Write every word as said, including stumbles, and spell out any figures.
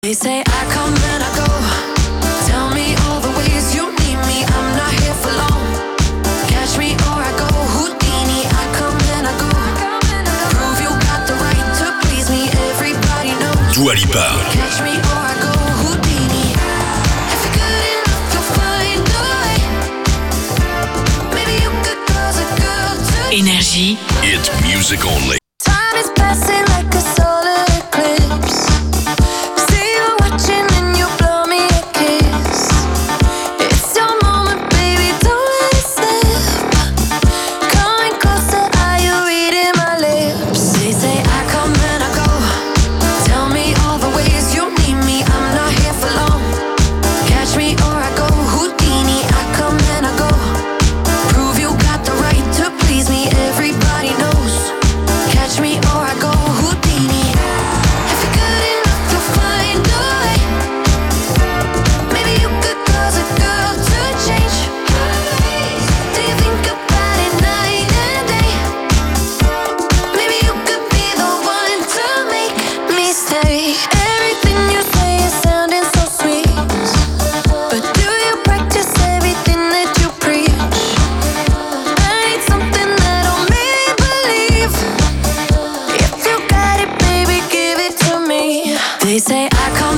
They say I come and I go. Tell me all the ways you need me. I'm not here for long. Catch me or I go Houdini. I come and I go. Prove you got the right to please me. Everybody knows. Dua Lipa. Catch me or I go Houdini. If you're good enough, you'll find a way. Maybe you could cause a girl to Énergie. It's music only. Time is passing like a solar eclipse. They say I come